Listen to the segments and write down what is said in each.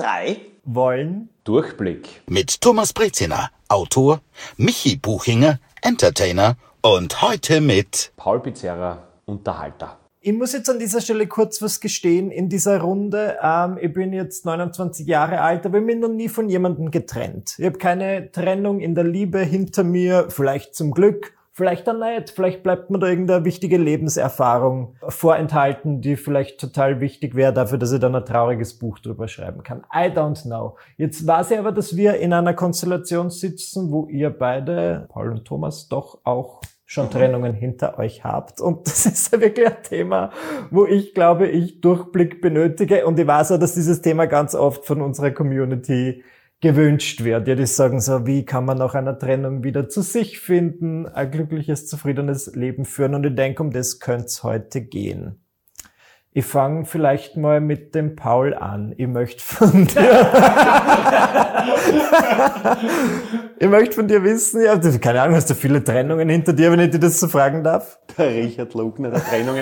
3 wollen Durchblick mit Thomas Breziner, Autor, Michi Buchinger, Entertainer und heute mit Paul Pizzerra, Unterhalter. Ich muss jetzt an dieser Stelle kurz was gestehen in dieser Runde. Ich bin jetzt 29 Jahre alt, aber ich bin noch nie von jemandem getrennt. Ich habe keine Trennung in der Liebe hinter mir, vielleicht zum Glück, vielleicht auch nicht. Vielleicht bleibt mir da irgendeine wichtige Lebenserfahrung vorenthalten, die vielleicht total wichtig wäre dafür, dass ich dann ein trauriges Buch drüber schreiben kann. I don't know. Jetzt weiß ich aber, dass wir in einer Konstellation sitzen, wo ihr beide, Paul und Thomas, doch auch schon Trennungen hinter euch habt. Und das ist ja wirklich ein Thema, wo ich glaube, ich Durchblick benötige. Und ich weiß auch, dass dieses Thema ganz oft von unserer Community gewünscht wird. Ja, die sagen so, wie kann man nach einer Trennung wieder zu sich finden, ein glückliches, zufriedenes Leben führen. Und ich denke, um das könnte es heute gehen. Ich fange vielleicht mal mit dem Paul an. Ich möchte von dir wissen, ja, keine Ahnung, hast du viele Trennungen hinter dir, wenn ich dir das so fragen darf? Der Richard Lugner der Trennungen.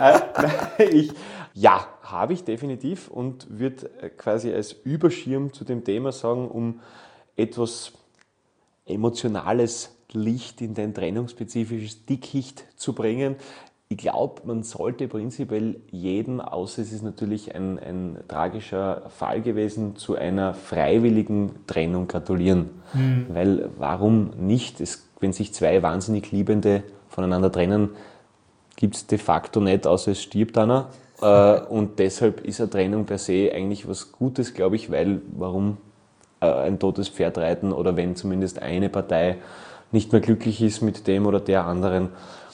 Ja, habe ich definitiv und würde quasi als Überschirm zu dem Thema sagen, um etwas emotionales Licht in dein trennungsspezifisches Dickicht zu bringen. Ich glaube, man sollte prinzipiell jedem, außer es ist natürlich ein tragischer Fall gewesen, zu einer freiwilligen Trennung gratulieren. Weil warum nicht? Wenn sich zwei wahnsinnig Liebende voneinander trennen, gibt es de facto nicht, außer es stirbt einer. Und deshalb ist eine Trennung per se eigentlich was Gutes, glaube ich, weil warum ein totes Pferd reiten oder wenn zumindest eine Partei nicht mehr glücklich ist mit dem oder der anderen,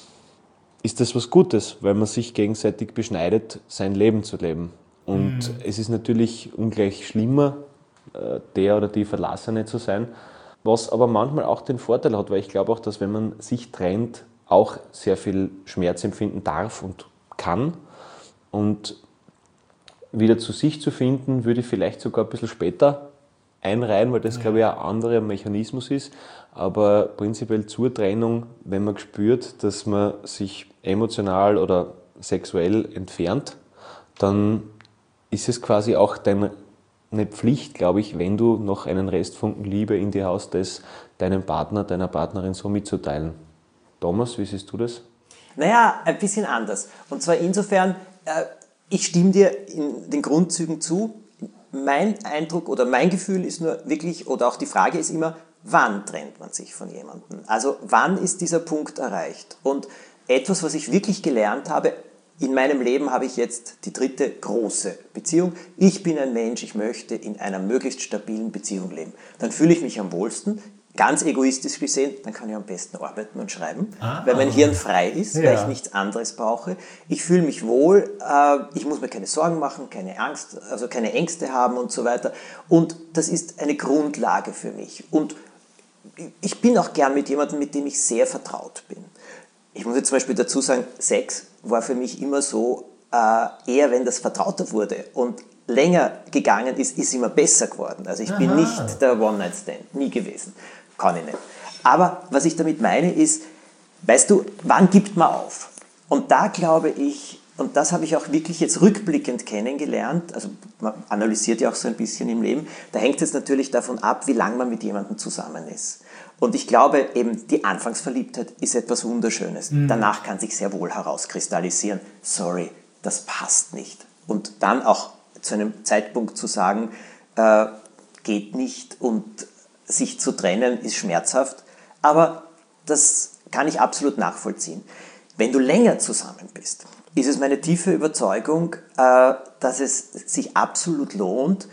ist das was Gutes, weil man sich gegenseitig beschneidet, sein Leben zu leben. Und es ist natürlich ungleich schlimmer, der oder die Verlassene zu sein, was aber manchmal auch den Vorteil hat, weil ich glaube auch, dass wenn man sich trennt, auch sehr viel Schmerz empfinden darf und kann. Und wieder zu sich zu finden, würde ich vielleicht sogar ein bisschen später einreihen, weil das, glaube ich, ein anderer Mechanismus ist. Aber prinzipiell zur Trennung, wenn man spürt, dass man sich emotional oder sexuell entfernt, dann ist es quasi auch deine Pflicht, glaube ich, wenn du noch einen Restfunken Liebe in dir hast, das deinem Partner, deiner Partnerin so mitzuteilen. Thomas, wie siehst du das? Naja, ein bisschen anders. Und zwar insofern, ich stimme dir in den Grundzügen zu. Mein Eindruck oder mein Gefühl ist nur wirklich, oder auch die Frage ist immer, wann trennt man sich von jemandem? Also wann ist dieser Punkt erreicht? Und etwas, was ich wirklich gelernt habe, in meinem Leben habe ich jetzt die 3. große Beziehung. Ich bin ein Mensch, ich möchte in einer möglichst stabilen Beziehung leben. Dann fühle ich mich am wohlsten. Ganz egoistisch gesehen, dann kann ich am besten arbeiten und schreiben, weil mein Hirn frei ist, weil ich nichts anderes brauche. Ich fühle mich wohl, ich muss mir keine Sorgen machen, keine Angst, also keine Ängste haben und so weiter. Und das ist eine Grundlage für mich. Und ich bin auch gern mit jemandem, mit dem ich sehr vertraut bin. Ich muss jetzt zum Beispiel dazu sagen, Sex war für mich immer so, eher wenn das vertrauter wurde und länger gegangen ist, ist immer besser geworden. Also ich bin nicht der One-Night-Stand, nie gewesen. Kann ich nicht. Aber was ich damit meine ist, weißt du, wann gibt man auf? Und da glaube ich, und das habe ich auch wirklich jetzt rückblickend kennengelernt, also man analysiert ja auch so ein bisschen im Leben, da hängt es natürlich davon ab, wie lange man mit jemandem zusammen ist. Und ich glaube eben, die Anfangsverliebtheit ist etwas Wunderschönes. Danach kann sich sehr wohl herauskristallisieren, sorry, das passt nicht. Und dann auch zu einem Zeitpunkt zu sagen, geht nicht und sich zu trennen ist schmerzhaft, aber das kann ich absolut nachvollziehen. Wenn du länger zusammen bist, ist es meine tiefe Überzeugung, dass es sich absolut lohnt,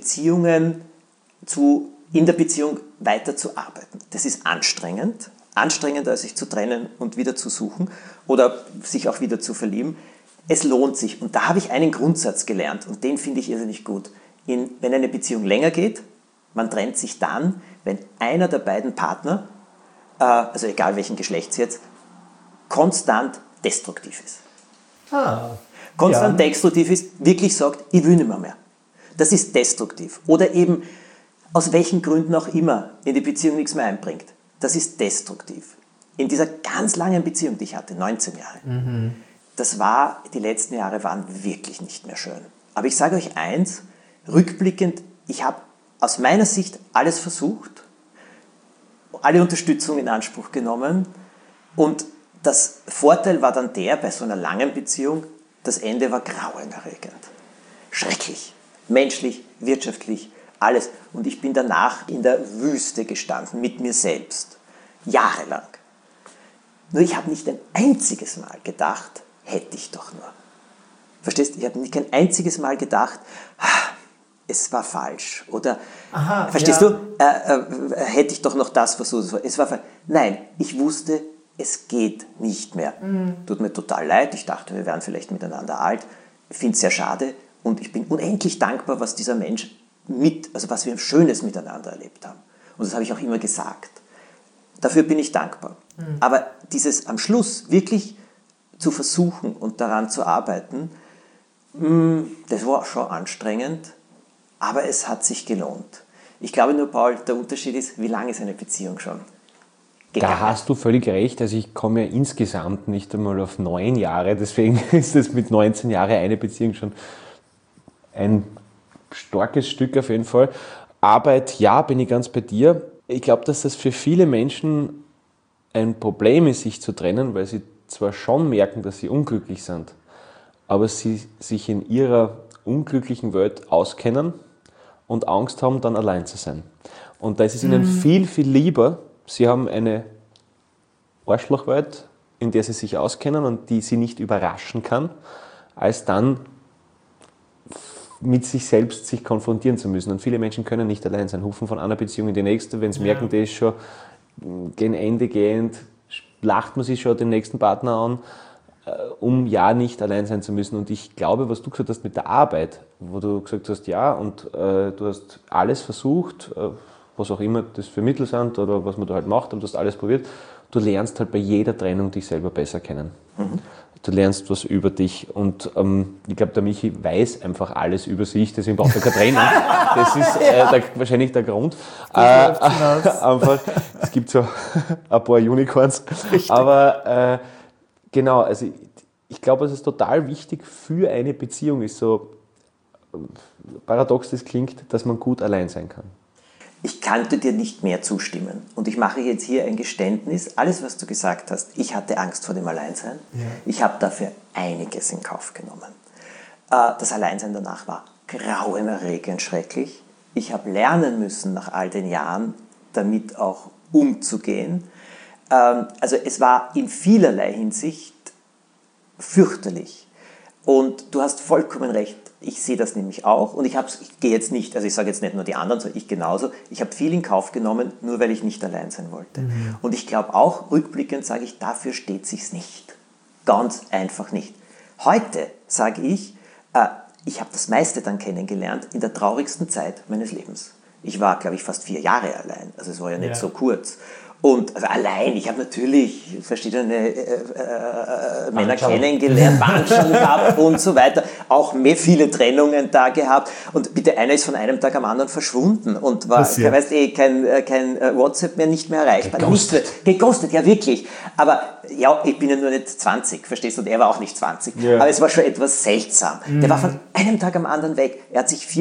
in der Beziehung weiterzuarbeiten. Das ist anstrengend, anstrengender sich zu trennen und wieder zu suchen oder sich auch wieder zu verlieben. Es lohnt sich. Und da habe ich einen Grundsatz gelernt und den finde ich irrsinnig gut. Wenn eine Beziehung länger geht, man trennt sich dann, wenn einer der beiden Partner, also egal welchen Geschlechts jetzt, konstant destruktiv ist. Konstant destruktiv ist, wirklich sagt, ich will nicht mehr. Das ist destruktiv. Oder eben aus welchen Gründen auch immer in die Beziehung nichts mehr einbringt. Das ist destruktiv. In dieser ganz langen Beziehung, die ich hatte, 19 Jahre, die letzten Jahre waren wirklich nicht mehr schön. Aber ich sage euch eins, rückblickend ich habe aus meiner Sicht alles versucht, alle Unterstützung in Anspruch genommen und das Vorteil war dann bei so einer langen Beziehung, das Ende war grauenerregend. Schrecklich. Menschlich, wirtschaftlich, alles. Und ich bin danach in der Wüste gestanden, mit mir selbst. Jahrelang. Nur ich habe nicht ein einziges Mal gedacht, hätte ich doch nur. Verstehst du? Ich habe nicht kein einziges Mal gedacht, es war falsch. Oder, verstehst du, hätte ich doch noch das versucht. Es war falsch. Nein, ich wusste, es geht nicht mehr. Tut mir total leid. Ich dachte, wir wären vielleicht miteinander alt. Ich finde es sehr schade. Und ich bin unendlich dankbar, was dieser Mensch also was wir Schönes miteinander erlebt haben. Und das habe ich auch immer gesagt. Dafür bin ich dankbar. Aber dieses am Schluss wirklich zu versuchen und daran zu arbeiten, das war schon anstrengend, aber es hat sich gelohnt. Ich glaube nur, Paul, der Unterschied ist, wie lange ist eine Beziehung schon? Da hast du völlig recht. Also ich komme ja insgesamt nicht einmal auf 9 Jahre, deswegen ist es mit 19 Jahren eine Beziehung schon ein starkes Stück auf jeden Fall. Arbeit, ja, bin ich ganz bei dir. Ich glaube, dass das für viele Menschen ein Problem ist, sich zu trennen, weil sie zwar schon merken, dass sie unglücklich sind, aber sie sich in ihrer unglücklichen Welt auskennen und Angst haben, dann allein zu sein. Und da ist es ihnen viel, viel lieber, sie haben eine Arschlochwelt, in der sie sich auskennen und die sie nicht überraschen kann, als dann mit sich selbst sich konfrontieren zu müssen. Und viele Menschen können nicht allein sein, hupfen von einer Beziehung in die nächste, wenn sie merken, der ist schon gen Ende gehend, lacht man sich schon den nächsten Partner an, um ja nicht allein sein zu müssen. Und ich glaube, was du gesagt hast mit der Arbeit, wo du gesagt hast, ja, und du hast alles versucht, was auch immer das für Mittel sind oder was man da halt macht, und du hast alles probiert, du lernst halt bei jeder Trennung dich selber besser kennen. Du lernst was über dich und ich glaube, der Michi weiß einfach alles über sich, deswegen braucht er keine Trennung. Das ist wahrscheinlich der Grund. Einfach, es gibt so ein paar Unicorns. Richtig. Aber genau, also ich glaube, es ist total wichtig für eine Beziehung, ist so paradox das klingt, dass man gut allein sein kann. Ich könnte dir nicht mehr zustimmen. Und ich mache jetzt hier ein Geständnis. Alles, was du gesagt hast, ich hatte Angst vor dem Alleinsein. Ja. Ich habe dafür einiges in Kauf genommen. Das Alleinsein danach war grauenerregend schrecklich. Ich habe lernen müssen, nach all den Jahren, damit auch umzugehen. Also es war in vielerlei Hinsicht fürchterlich. Und du hast vollkommen recht. Ich sehe das nämlich auch und ich gehe jetzt nicht, also ich sage jetzt nicht nur die anderen, sondern ich genauso, ich habe viel in Kauf genommen, nur weil ich nicht allein sein wollte. Und ich glaube auch, rückblickend sage ich, dafür steht sich's nicht. Ganz einfach nicht. Heute sage ich habe das meiste dann kennengelernt in der traurigsten Zeit meines Lebens. Ich war, glaube ich, fast 4 Jahre allein, also es war ja nicht so kurz. Und also allein, ich habe natürlich verschiedene Männer kennengelernt, Wandschern gehabt und so weiter. Auch viele Trennungen da gehabt. Und bitte, einer ist von einem Tag am anderen verschwunden und war, kein WhatsApp mehr, nicht mehr erreichbar. Geghostet, ja wirklich. Aber ja, ich bin ja nur nicht 20, verstehst du? Und er war auch nicht 20. Ja. Aber es war schon etwas seltsam. Der war von einem Tag am anderen weg. Er hat sich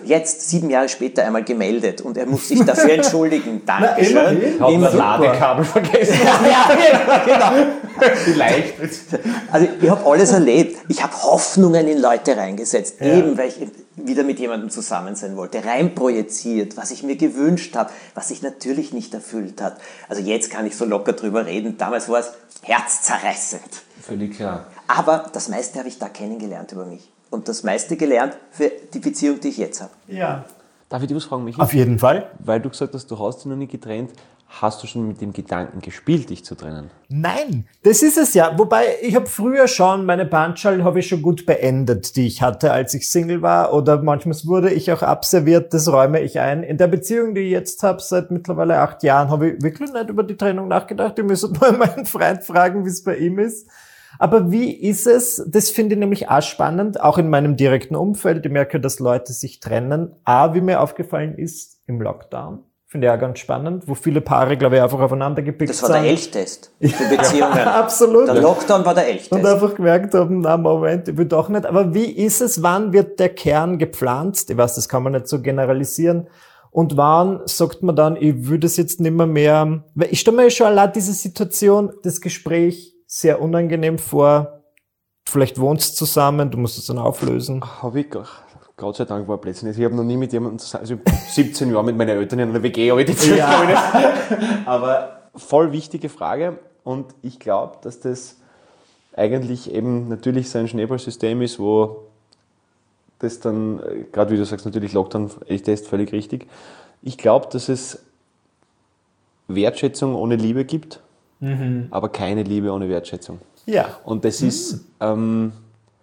7 Jahre später einmal gemeldet und er muss sich dafür entschuldigen. Dankeschön. Ladekabel vergessen. Ja, genau. Vielleicht. Also ich habe alles erlebt. Ich habe Hoffnungen in Leute reingesetzt, eben weil ich wieder mit jemandem zusammen sein wollte, reinprojiziert, was ich mir gewünscht habe, was sich natürlich nicht erfüllt hat. Also jetzt kann ich so locker drüber reden. Damals war es herzzerreißend. Völlig klar. Aber das meiste habe ich da kennengelernt über mich. Und das meiste gelernt für die Beziehung, die ich jetzt habe. Ja. Darf ich dir was fragen, Michi? Auf jeden Fall. Weil du gesagt hast, du hast dich noch nicht getrennt. Hast du schon mit dem Gedanken gespielt, dich zu trennen? Nein, das ist es ja. Wobei, ich habe früher schon, meine Bandschalen habe ich schon gut beendet, die ich hatte, als ich Single war. Oder manchmal wurde ich auch abserviert, das räume ich ein. In der Beziehung, die ich jetzt habe, seit mittlerweile 8 Jahren, habe ich wirklich nicht über die Trennung nachgedacht. Ich müsste mal meinen Freund fragen, wie es bei ihm ist. Aber wie ist es? Das finde ich nämlich auch spannend, auch in meinem direkten Umfeld. Ich merke, dass Leute sich trennen. Wie mir aufgefallen ist, im Lockdown. Finde ich auch ganz spannend, wo viele Paare, glaube ich, einfach aufeinander gepickt sind. Das war der Elchtest für Beziehungen. Absolut. Der Lockdown war der Elchtest. Und einfach gemerkt haben, na Moment, ich will doch nicht. Aber wie ist es, wann wird der Kern gepflanzt? Ich weiß, das kann man nicht so generalisieren. Und wann sagt man dann, ich würde es jetzt nicht mehr, weil ich stelle mir schon allein diese Situation, das Gespräch sehr unangenehm vor. Vielleicht wohnst du zusammen, du musst es dann auflösen. Habe ich Gott sei Dank war Plätzchen. Ich habe noch nie mit jemandem zusammen, also 17 Jahre mit meinen Eltern in einer WG, aber die Zeit habe ich nicht. Aber voll wichtige Frage und ich glaube, dass das eigentlich eben natürlich so ein Schneeballsystem ist, wo das dann, gerade wie du sagst, natürlich Lockdown, Elchtest, völlig richtig. Ich glaube, dass es Wertschätzung ohne Liebe gibt, aber keine Liebe ohne Wertschätzung. Ja. Und das ist, wenn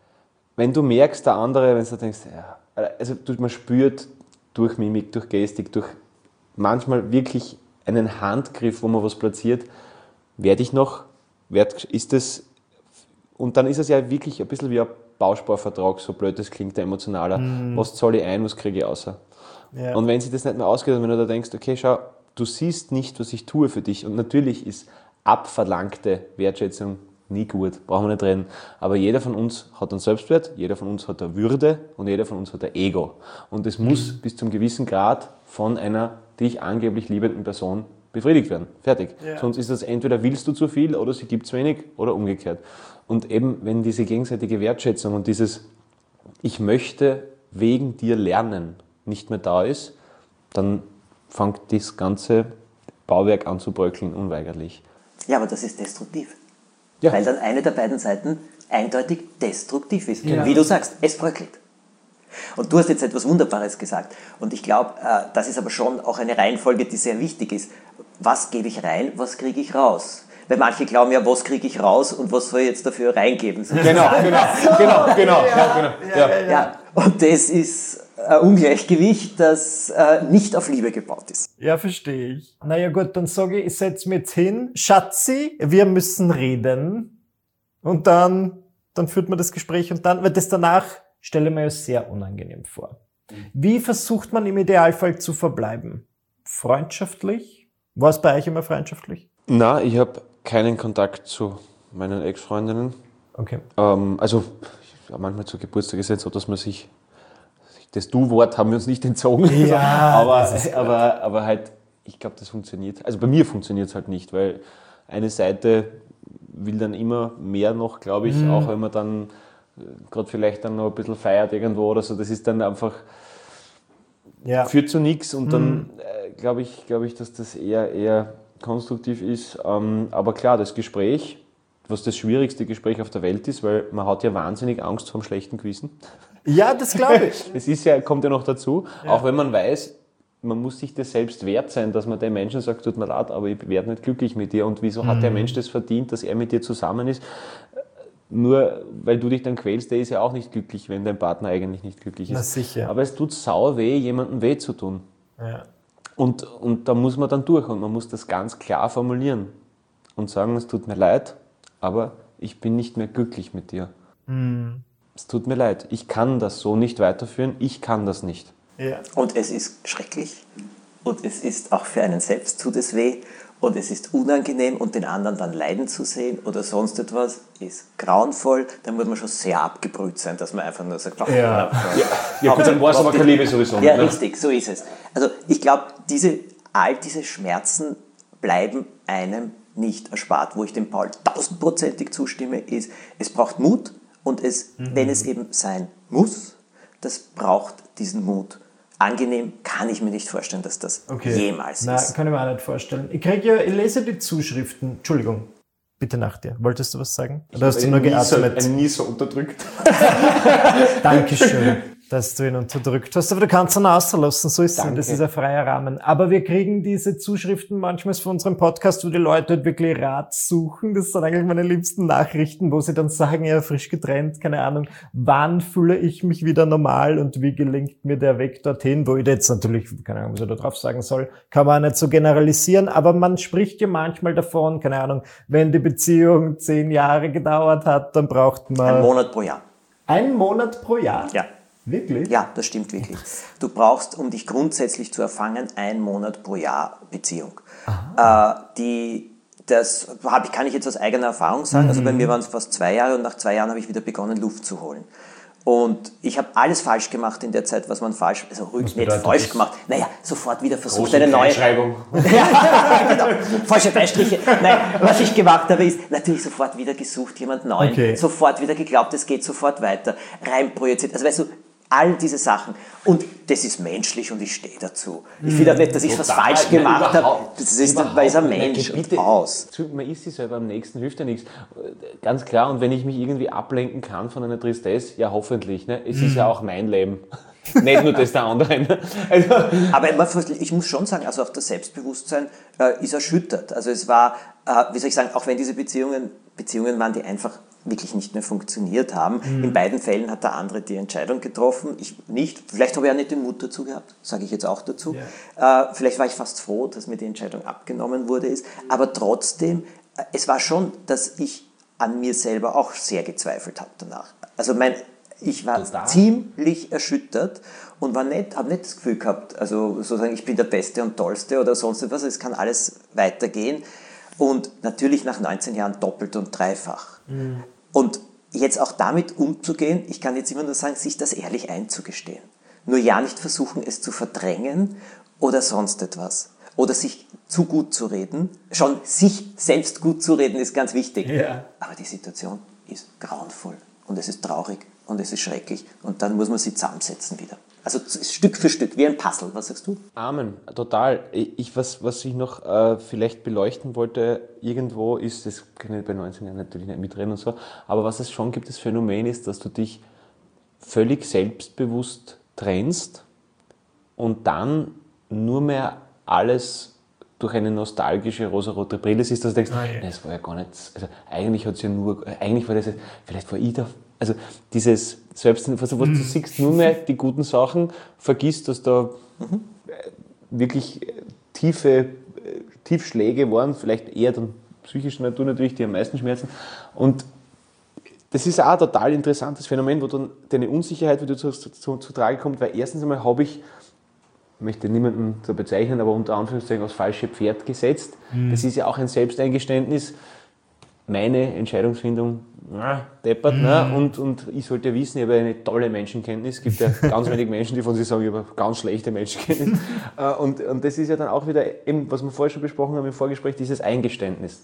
du merkst, der andere, wenn du denkst, ja, also man spürt durch Mimik, durch Gestik, durch manchmal wirklich einen Handgriff, wo man was platziert, werde ich noch, ist das, und dann ist es ja wirklich ein bisschen wie ein Bausparvertrag, so blöd das klingt, der emotionaler. Was zahle ich ein, was kriege ich außer? Ja. Und wenn sich das nicht mehr ausgeht, und wenn du da denkst, okay, schau, du siehst nicht, was ich tue für dich, und natürlich ist abverlangte Wertschätzung nie gut, brauchen wir nicht reden. Aber jeder von uns hat einen Selbstwert, jeder von uns hat eine Würde und jeder von uns hat ein Ego. Und das muss bis zum gewissen Grad von einer dich angeblich liebenden Person befriedigt werden. Fertig. Ja. Sonst ist das entweder willst du zu viel oder sie gibt zu wenig oder umgekehrt. Und eben, wenn diese gegenseitige Wertschätzung und dieses ich möchte wegen dir lernen nicht mehr da ist, dann fängt das ganze Bauwerk an zu bröckeln, unweigerlich. Ja, aber das ist destruktiv. Ja. Weil dann eine der beiden Seiten eindeutig destruktiv ist. Ja. Wie du sagst, es bröckelt. Und du hast jetzt etwas Wunderbares gesagt. Und ich glaube, das ist aber schon auch eine Reihenfolge, die sehr wichtig ist. Was gebe ich rein, was kriege ich raus? Weil manche glauben ja, was kriege ich raus und was soll ich jetzt dafür reingeben? Genau. Ja. Und das ist ein Ungleichgewicht, das nicht auf Liebe gebaut ist. Ja, verstehe ich. Naja gut, dann sage ich setze mich jetzt hin. Schatzi, wir müssen reden. Und dann führt man das Gespräch und dann, weil das danach stelle ich mir ja sehr unangenehm vor. Wie versucht man im Idealfall zu verbleiben? Freundschaftlich? War es bei euch immer freundschaftlich? Na, ich habe keinen Kontakt zu meinen Ex-Freundinnen. Okay. Also manchmal zu Geburtstag ist es so, dass man sich das Du-Wort haben wir uns nicht entzogen. Ja, aber halt, ich glaube, das funktioniert. Also bei mir funktioniert es halt nicht, weil eine Seite will dann immer mehr noch, glaube ich, auch wenn man dann gerade vielleicht dann noch ein bisschen feiert irgendwo oder so. Das ist dann einfach, führt zu nichts und dann glaube ich, dass das eher konstruktiv ist. Aber klar, das Gespräch, was das schwierigste Gespräch auf der Welt ist, weil man hat ja wahnsinnig Angst vor dem schlechten Gewissen. Ja, das glaube ich. Das kommt ja noch dazu, auch wenn man weiß, man muss sich das selbst wert sein, dass man dem Menschen sagt, tut mir leid, aber ich werde nicht glücklich mit dir. Und wieso hat der Mensch das verdient, dass er mit dir zusammen ist? Nur weil du dich dann quälst, der ist ja auch nicht glücklich, wenn dein Partner eigentlich nicht glücklich ist. Na sicher. Aber es tut sau weh, jemandem weh zu tun. Ja. Und da muss man dann durch und man muss das ganz klar formulieren und sagen, es tut mir leid, aber ich bin nicht mehr glücklich mit dir. Es tut mir leid, ich kann das so nicht weiterführen, ich kann das nicht. Ja. Und es ist schrecklich und es ist auch für einen selbst tut es weh und es ist unangenehm und den anderen dann leiden zu sehen oder sonst etwas ist grauenvoll. Dann muss man schon sehr abgebrüht sein, dass man einfach nur sagt, gut, dann war es aber keine Liebe sowieso. Ja, richtig, so ist es. Also ich glaube, all diese Schmerzen bleiben einem nicht erspart. Wo ich dem Paul 1000%ig zustimme, ist, es braucht Mut und wenn es eben sein muss, das braucht diesen Mut. Angenehm kann ich mir nicht vorstellen, dass das jemals ist. Nein, kann ich mir auch nicht vorstellen. Ich lese die Zuschriften. Entschuldigung, bitte nach dir. Wolltest du was sagen? Oder hast du nur geatmet? Nie so unterdrückt. Dankeschön, dass du ihn unterdrückt hast. Aber du kannst ihn auslassen, so ist es. Das ist ein freier Rahmen. Aber wir kriegen diese Zuschriften manchmal von unserem Podcast, wo die Leute halt wirklich Rat suchen. Das sind eigentlich meine liebsten Nachrichten, wo sie dann sagen, ja, frisch getrennt, keine Ahnung, wann fühle ich mich wieder normal und wie gelingt mir der Weg dorthin, wo ich jetzt natürlich, keine Ahnung, was ich da drauf sagen soll, kann man auch nicht so generalisieren, aber man spricht ja manchmal davon, keine Ahnung, wenn die Beziehung 10 Jahre gedauert hat, dann braucht man... Ein Monat pro Jahr. 1 Monat pro Jahr? Ja. Wirklich? Ja, das stimmt wirklich. Du brauchst, um dich grundsätzlich zu erfangen, 1 Monat pro Jahr Beziehung. Kann ich jetzt aus eigener Erfahrung sagen. Also bei mir waren es fast 2 Jahre und nach 2 Jahren habe ich wieder begonnen, Luft zu holen. Und ich habe alles falsch gemacht in der Zeit, was man falsch gemacht. Naja, sofort wieder versucht, eine neue Schreibung. Ja, genau. Falsche Beistriche. Nein, was ich gemacht habe, ist natürlich sofort wieder gesucht, jemand Neuen. Sofort wieder geglaubt, es geht sofort weiter. Reinprojiziert. Also weißt du, all diese Sachen. Und das ist menschlich und ich stehe dazu. Ich finde auch nicht, dass ich was falsch gemacht habe. Das ist, weil es ein Mensch und aus. Man ist sich selber am nächsten, hilft ja nichts. Ganz klar, und wenn ich mich irgendwie ablenken kann von einer Tristesse, ja hoffentlich. Ne? Es ist ja auch mein Leben. Nicht nur das der anderen. Also. Aber ich muss schon sagen, also auch das Selbstbewusstsein ist erschüttert. Also es war, wie soll ich sagen, auch wenn diese Beziehungen waren, die einfach wirklich nicht mehr funktioniert haben. In beiden Fällen hat der andere die Entscheidung getroffen, ich nicht. Vielleicht habe ich auch nicht den Mut dazu gehabt, sage ich jetzt auch dazu. Yeah. Vielleicht war ich fast froh, dass mir die Entscheidung abgenommen wurde. Aber trotzdem, es war schon, dass ich an mir selber auch sehr gezweifelt habe danach. Also ich war ziemlich erschüttert und habe nicht das Gefühl gehabt, also sozusagen, ich bin der Beste und Tollste oder sonst etwas, es kann alles weitergehen. Und natürlich nach 19 Jahren doppelt und dreifach. Und jetzt auch damit umzugehen, ich kann jetzt immer nur sagen, sich das ehrlich einzugestehen. Nur ja nicht versuchen, es zu verdrängen oder sonst etwas. Oder sich zu gut zu reden. Schon sich selbst gut zu reden ist ganz wichtig. Ja. Aber die Situation ist grauenvoll. Und es ist traurig. Und es ist schrecklich. Und dann muss man sie zusammensetzen wieder. Also Stück für Stück, wie ein Puzzle. Was sagst du? Amen, total. Was ich noch vielleicht beleuchten wollte, irgendwo ist, das kann ich bei 19 Jahren natürlich nicht mitreden und so, aber was es schon gibt, das Phänomen ist, dass du dich völlig selbstbewusst trennst und dann nur mehr alles durch eine nostalgische rosarote Brille siehst, dass du denkst, das war ja gar nicht, also eigentlich war das, vielleicht war ich da. Also dieses Selbstbewusstsein, was du siehst, nur mehr die guten Sachen, vergisst, dass da wirklich Tiefschläge waren, vielleicht eher dann psychischer Natur natürlich, die am meisten schmerzen. Und das ist auch ein total interessantes Phänomen, wo dann deine Unsicherheit wieder zu Trage kommt, weil erstens einmal habe ich möchte niemanden so bezeichnen, aber unter Anführungszeichen aufs falsche Pferd gesetzt. Das ist ja auch ein Selbsteingeständnis. Meine Entscheidungsfindung deppert, ne? Und ich sollte wissen, ich habe eine tolle Menschenkenntnis. Es gibt ja ganz wenige Menschen, die von sich sagen, ich habe eine ganz schlechte Menschenkenntnis. Und das ist ja dann auch wieder, eben, was wir vorher schon besprochen haben im Vorgespräch, dieses Eingeständnis.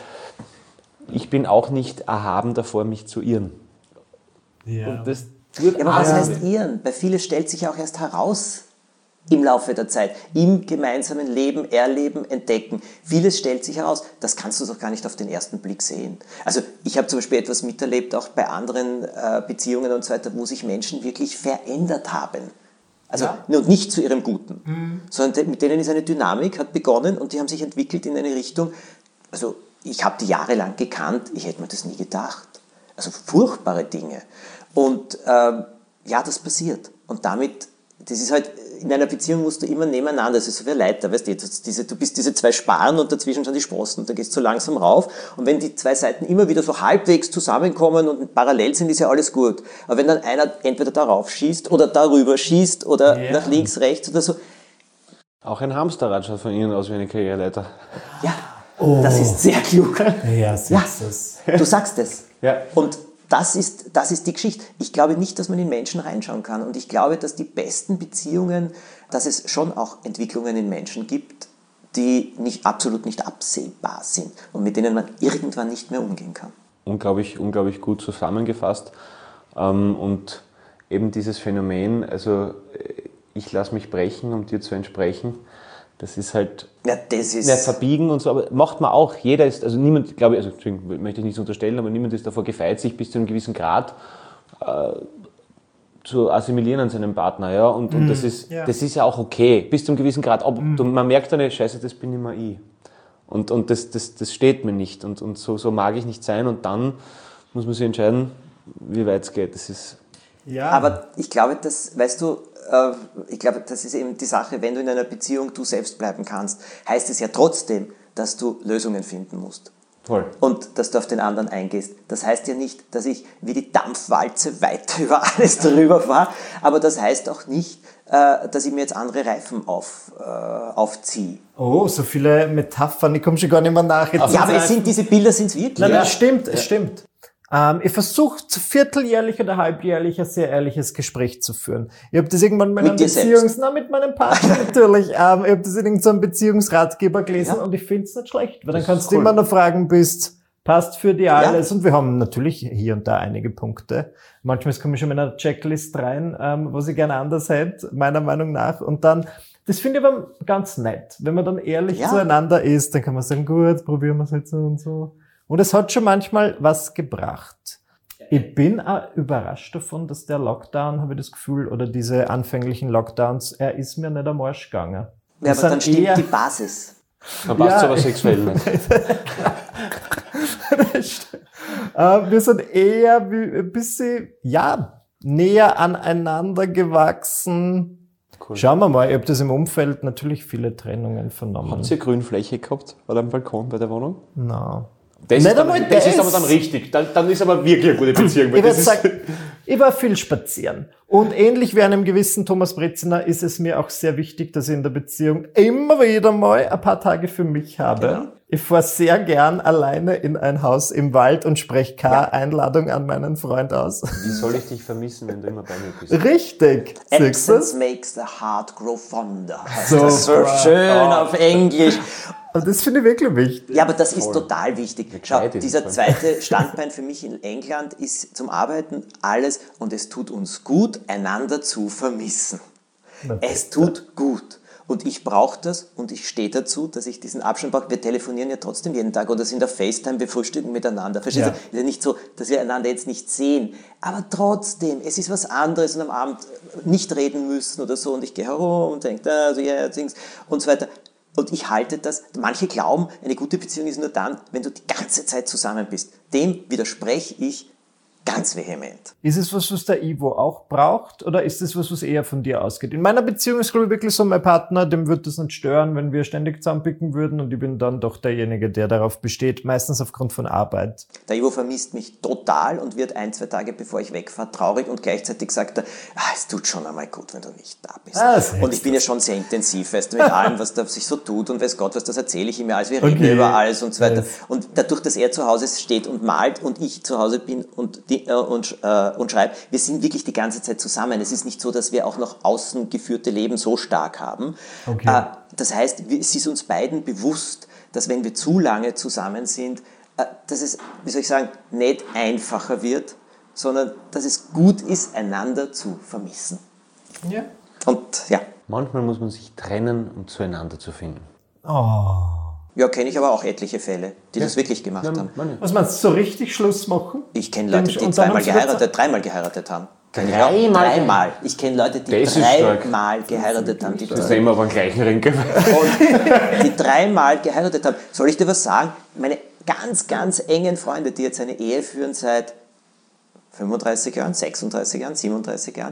Ich bin auch nicht erhaben davor, mich zu irren. Ja. Und das aber was heißt irren? Bei vielen stellt sich auch erst heraus, im Laufe der Zeit, im gemeinsamen Leben, Erleben, Entdecken. Vieles stellt sich heraus, das kannst du doch gar nicht auf den ersten Blick sehen. Also ich habe zum Beispiel etwas miterlebt, auch bei anderen Beziehungen und so weiter, wo sich Menschen wirklich verändert haben. Also nicht zu ihrem Guten, sondern mit denen ist eine Dynamik, hat begonnen und die haben sich entwickelt in eine Richtung, also ich habe die jahrelang gekannt, ich hätte mir das nie gedacht. Also furchtbare Dinge. Und das passiert. Und damit, das ist halt, in einer Beziehung musst du immer nebeneinander, das ist so wie ein Leiter, weißt du bist diese 2 Sparren und dazwischen schon die Sprossen und dann gehst du so langsam rauf und wenn die 2 Seiten immer wieder so halbwegs zusammenkommen und parallel sind, ist ja alles gut. Aber wenn dann einer entweder darauf schießt oder darüber schießt oder nach links, rechts oder so. Auch ein Hamsterrad schaut von innen aus wie eine Karriereleiter. Ja, das ist sehr klug. Ja, du sagst es. Ja. Und das ist die Geschichte. Ich glaube nicht, dass man in Menschen reinschauen kann. Und ich glaube, dass die besten Beziehungen, dass es schon auch Entwicklungen in Menschen gibt, die absolut nicht absehbar sind und mit denen man irgendwann nicht mehr umgehen kann. Unglaublich gut zusammengefasst. Und eben dieses Phänomen, also ich lasse mich brechen, um dir zu entsprechen. Das ist halt nicht verbiegen und so, aber macht man auch. Jeder ist, also niemand, glaube ich, also möchte ich nichts unterstellen, aber niemand ist davor gefeit, sich bis zu einem gewissen Grad zu assimilieren an seinem Partner. Ja? Und das ist ja auch okay, bis zu einem gewissen Grad. Aber man merkt dann, Scheiße, das bin immer ich. Und das steht mir nicht. Und so mag ich nicht sein. Und dann muss man sich entscheiden, wie weit es geht. Das ist aber ich glaube, das ist eben die Sache, wenn du in einer Beziehung du selbst bleiben kannst, heißt es ja trotzdem, dass du Lösungen finden musst. Voll. Und dass du auf den anderen eingehst. Das heißt ja nicht, dass ich wie die Dampfwalze weiter über alles drüber fahre, aber das heißt auch nicht, dass ich mir jetzt andere Reifen aufziehe. Oh, so viele Metaphern, ich komme schon gar nicht mehr nach. Jetzt Ja, aber diese Bilder sind es wirklich. Nein, das stimmt, es stimmt. Ich versuche vierteljährlich oder halbjährlich ein sehr ehrliches Gespräch zu führen. Ich habe das irgendwann mit mit meinem Partner natürlich. Ich habe das in irgendeinem Beziehungsratgeber gelesen und ich finde es nicht schlecht, weil dann kannst du immer noch fragen, passt für die alles. Und wir haben natürlich hier und da einige Punkte. Manchmal komme ich schon mit einer Checklist rein, was ich gerne anders hätte, meiner Meinung nach. Und dann, das finde ich aber ganz nett. Wenn man dann ehrlich zueinander ist, dann kann man sagen, gut, probieren wir es halt so und so. Und es hat schon manchmal was gebracht. Ich bin auch überrascht davon, dass der Lockdown, habe ich das Gefühl, oder diese anfänglichen Lockdowns, er ist mir nicht am Arsch gegangen. Ja, aber dann stimmt die Basis. Dann passt es aber sexuell nicht. Wir sind eher ein bisschen, näher aneinander gewachsen. Cool. Schauen wir mal, ich habe das im Umfeld natürlich viele Trennungen vernommen. Habt ihr Grünfläche gehabt oder am Balkon bei der Wohnung? Nein. Das ist aber dann richtig. Dann ist aber wirklich eine gute Beziehung. Ich war viel spazieren. Und ähnlich wie einem gewissen Thomas Breziner ist es mir auch sehr wichtig, dass ich in der Beziehung immer wieder mal ein paar Tage für mich habe. Genau. Ich fahre sehr gern alleine in ein Haus im Wald und spreche keine Einladung an meinen Freund aus. Wie soll ich dich vermissen, wenn du immer bei mir bist? Richtig. Absence makes the heart grow fonder. Das ist so schön auf Englisch. Und das finde ich wirklich wichtig. Ja, aber das ist total wichtig. Schau, dieser zweite Standbein für mich in England ist zum Arbeiten alles und es tut uns gut, einander zu vermissen. Es tut gut. Und ich brauche das und ich stehe dazu, dass ich diesen Abstand brauche. Wir telefonieren ja trotzdem jeden Tag oder sind auf FaceTime, wir frühstücken miteinander. Verstehst du? Es ist ja nicht so, dass wir einander jetzt nicht sehen. Aber trotzdem, es ist was anderes und am Abend nicht reden müssen oder so. Und ich gehe herum und denke, und so weiter. Und ich halte das, manche glauben, eine gute Beziehung ist nur dann, wenn du die ganze Zeit zusammen bist. Dem widerspreche ich ganz vehement. Ist es was der Ivo auch braucht, oder ist es was eher von dir ausgeht? In meiner Beziehung ist, glaube ich, wirklich so, mein Partner, dem würde das nicht stören, wenn wir ständig zusammenpicken würden, und ich bin dann doch derjenige, der darauf besteht, meistens aufgrund von Arbeit. Der Ivo vermisst mich total und wird 1-2 Tage, bevor ich wegfahre, traurig, und gleichzeitig sagt er, es tut schon einmal gut, wenn du nicht da bist. Und ich bin ja schon sehr intensiv, weißt du, mit allem, was da sich so tut, und weiß Gott, was das erzähle ich ihm ja alles, wir reden über alles und so weiter. Und dadurch, dass er zu Hause steht und malt und ich zu Hause bin und schreibe, wir sind wirklich die ganze Zeit zusammen. Es ist nicht so, dass wir auch noch außen geführte Leben so stark haben. Okay. Das heißt, es ist uns beiden bewusst, dass wenn wir zu lange zusammen sind, dass es, wie soll ich sagen, nicht einfacher wird, sondern dass es gut ist, einander zu vermissen. Ja. Und ja. Manchmal muss man sich trennen, um zueinander zu finden. Ja, kenne ich aber auch etliche Fälle, die das wirklich gemacht haben. Was meinst du, so richtig Schluss machen? Ich kenne Leute, die dreimal geheiratet haben. Dreimal. Ich kenne Leute, die dreimal geheiratet haben. Das ist immer aber einen gleichen Ring. Und die dreimal geheiratet haben. Soll ich dir was sagen? Meine ganz, ganz engen Freunde, die jetzt eine Ehe führen seit 35 Jahren, 36 Jahren, 37 Jahren,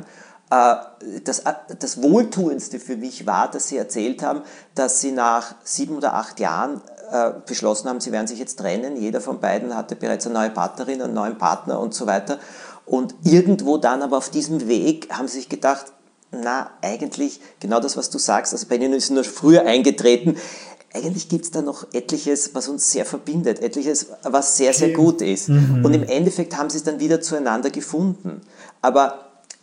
das Wohltuendste für mich war, dass sie erzählt haben, dass sie nach 7 oder 8 Jahren beschlossen haben, sie werden sich jetzt trennen. Jeder von beiden hatte bereits eine neue Partnerin, einen neuen Partner und so weiter. Und irgendwo dann aber auf diesem Weg haben sie sich gedacht, eigentlich genau das, was du sagst, also bei ihnen ist nur früher eingetreten. Eigentlich gibt es da noch etliches, was uns sehr verbindet, etliches, was sehr, sehr gut ist. Und im Endeffekt haben sie es dann wieder zueinander gefunden. Aber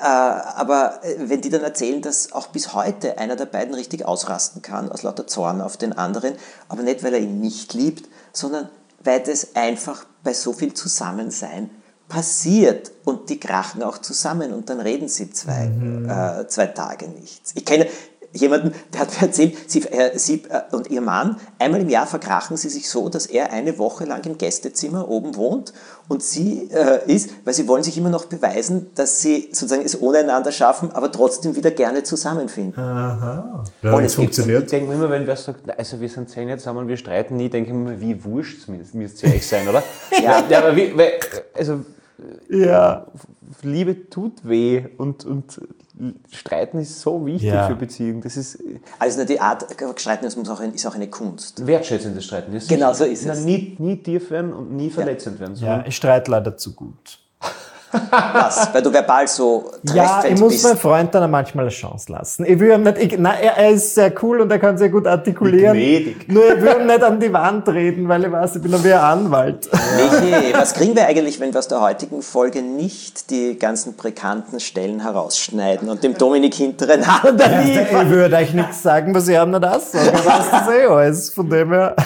wenn die dann erzählen, dass auch bis heute einer der beiden richtig ausrasten kann, aus lauter Zorn auf den anderen, aber nicht, weil er ihn nicht liebt, sondern weil das einfach bei so viel Zusammensein passiert, und die krachen auch zusammen und dann reden sie zwei Tage nichts. Ich kenne jemanden, der hat mir erzählt, sie und ihr Mann, einmal im Jahr verkrachen sie sich so, dass er eine Woche lang im Gästezimmer oben wohnt und sie weil sie wollen sich immer noch beweisen, dass sie sozusagen es ohne einander schaffen, aber trotzdem wieder gerne zusammenfinden. Aha. Ja, das funktioniert. Ich denke mir immer, wenn wer sagt, also wir sind 10 Jahre zusammen, wir streiten nie, denke ich mir immer, wie wurscht müsst ihr euch sein, oder? Ja, aber Liebe tut weh, und Streiten ist so wichtig für Beziehungen. Das ist Also die Art, Streiten ist auch eine Kunst. wertschätzendes Streiten. Das Genau so ist es. Nie tief werden und nie verletzend werden. Ja, ich streite leider zu gut. Was? Weil du verbal so Ja, treffend ich muss bist. meinem Freund dann manchmal eine Chance lassen. Ich will ihm nicht, er ist sehr cool und er kann sehr gut artikulieren. Gnädig. Nur ich will ihm nicht an die Wand reden, weil ich weiß, ich bin wie ein Anwalt. Michi, was kriegen wir eigentlich, wenn wir aus der heutigen Folge nicht die ganzen brikanten Stellen herausschneiden und dem Dominik hinteren Hand Ich würde euch nichts sagen, was ich ihm nicht aussage. Er weiß das alles. Von dem her.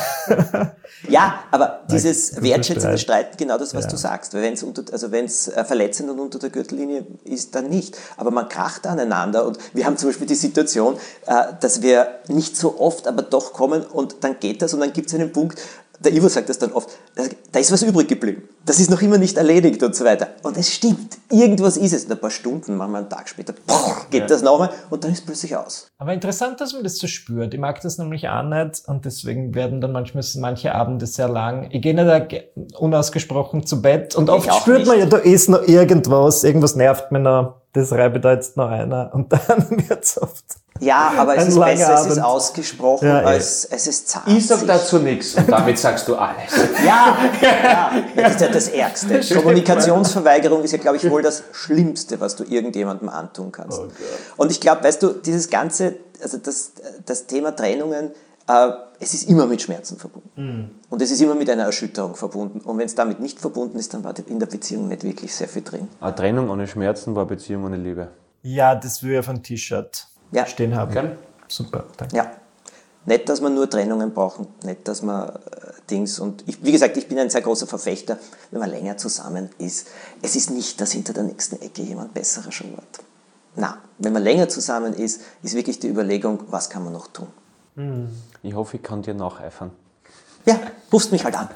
Ja, aber dieses wertschätzende Streit. Streiten, genau das, was du sagst. Weil wenn es verletzend und unter der Gürtellinie ist, dann nicht. Aber man kracht aneinander und wir haben zum Beispiel die Situation, dass wir nicht so oft, aber doch kommen und dann geht das und dann gibt es einen Punkt, der Ivo sagt das dann oft, da ist was übrig geblieben. Das ist noch immer nicht erledigt und so weiter. Und es stimmt, irgendwas ist es. Und ein paar Stunden, manchmal einen Tag später, geht das nochmal und dann ist es plötzlich aus. Aber interessant, dass man das so spürt. Ich mag das nämlich auch nicht und deswegen werden dann manchmal manche Abende sehr lang. Ich gehe nicht unausgesprochen zu Bett und oft auch spürt man nicht. ja, da ist noch irgendwas nervt mich noch, das reibe ich da jetzt noch einer und dann wird's oft. Ja, aber es Ein ist langer besser, es ist Abend. ausgesprochen, Ja, als es ist zart. Ich sag dazu nichts und damit sagst du alles. Ja, das ist ja das Ärgste. Kommunikationsverweigerung ist ja, glaube ich, wohl das Schlimmste, was du irgendjemandem antun kannst. Und ich glaube, weißt du, dieses ganze, also das Thema Trennungen, es ist immer mit Schmerzen verbunden. Und es ist immer mit einer Erschütterung verbunden. Und wenn es damit nicht verbunden ist, dann war in der Beziehung nicht wirklich sehr viel drin. Eine Trennung ohne Schmerzen war Beziehung ohne Liebe. Ja, das will ich auf ein T-Shirt stehen haben. Gell? Super, danke. Ja. Nicht, dass wir nur Trennungen brauchen, nicht, dass wir Dings. Und wie gesagt, ich bin ein sehr großer Verfechter, wenn man länger zusammen ist. Es ist nicht, dass hinter der nächsten Ecke jemand Besserer schon wird. Na, wenn man länger zusammen ist wirklich die Überlegung, was kann man noch tun? Ich hoffe, ich kann dir nacheifern. Ja, rufst mich halt an.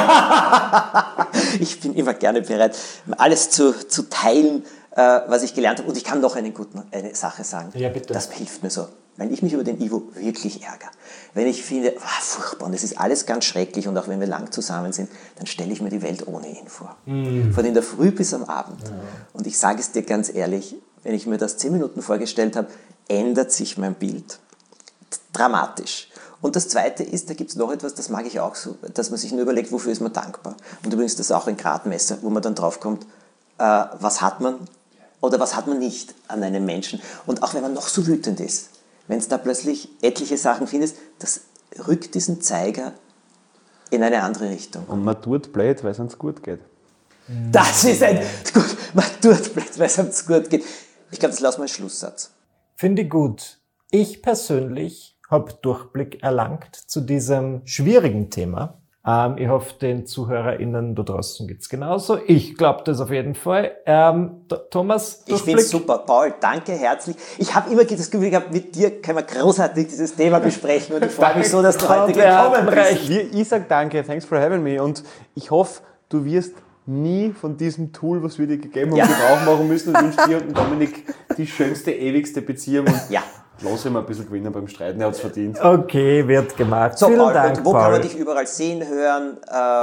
Ich bin immer gerne bereit, alles zu teilen, was ich gelernt habe. Und ich kann noch eine Sache sagen. Ja, bitte. Das hilft mir so. Wenn ich mich über den Ivo wirklich ärgere, wenn ich finde, furchtbar und es ist alles ganz schrecklich und auch wenn wir lang zusammen sind, dann stelle ich mir die Welt ohne ihn vor. Von in der Früh bis am Abend. Und ich sage es dir ganz ehrlich, wenn ich mir das 10 Minuten vorgestellt habe, ändert sich mein Bild. Dramatisch. Und das Zweite ist, da gibt es noch etwas, das mag ich auch so, dass man sich nur überlegt, wofür ist man dankbar. Und übrigens, das ist auch ein Gradmesser, wo man dann draufkommt, was hat man oder was hat man nicht an einem Menschen. Und auch wenn man noch so wütend ist, wenn es da plötzlich etliche Sachen findest, das rückt diesen Zeiger in eine andere Richtung. Und man tut blöd, weil es uns gut geht. Das ist gut, man tut blöd, weil es uns gut geht. Ich glaube, das lassen wir als Schlusssatz. Finde ich gut. Ich persönlich habe Durchblick erlangt zu diesem schwierigen Thema. Ich hoffe, den ZuhörerInnen da draußen geht's genauso. Ich glaube das auf jeden Fall. Thomas, Ich finde es super. Paul, danke herzlich. Ich habe immer das Gefühl gehabt, mit dir können wir großartig dieses Thema besprechen und ich freue mich so, dass du heute gekommen bist. Ich sage danke, thanks for having me und ich hoffe, du wirst nie von diesem Tool, was wir dir gegeben haben, Gebrauch machen müssen und wünsche dir und Dominik die schönste, ewigste Beziehung und lass ihn mal ein bisschen gewinnen beim Streiten, er hat es verdient. Okay, wird gemacht. So, Vielen Paul, Dank, und wo Paul. kann man dich überall sehen, hören,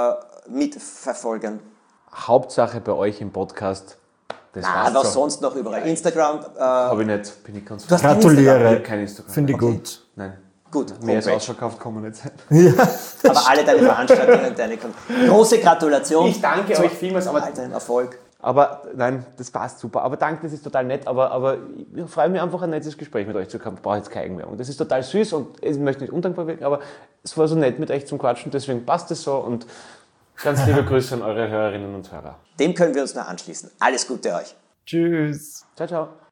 mitverfolgen? Hauptsache bei euch im Podcast. Das war's Aber schon. sonst noch überall. Instagram. Habe ich nicht, bin ich ganz Du hast kein Gratuliere. Ich habe kein Instagram. Finde ich Okay. gut. Nein. Gut, Mehr ist Homepage. ausverkauft, kann man nicht sein. Aber alle deine Veranstaltungen, große Gratulation. Ich danke zu euch vielmals, aber all deinem Erfolg. Aber nein, das passt super. Aber danke, das ist total nett. Aber ich freue mich einfach, ein nettes Gespräch mit euch zu haben. Ich brauche jetzt keine Eigenwerbung. Das ist total süß und ich möchte nicht undankbar wirken, aber es war so nett mit euch zum Quatschen, deswegen passt es so und ganz liebe Grüße an eure Hörerinnen und Hörer. Dem können wir uns nur anschließen. Alles Gute euch. Tschüss. Ciao, ciao.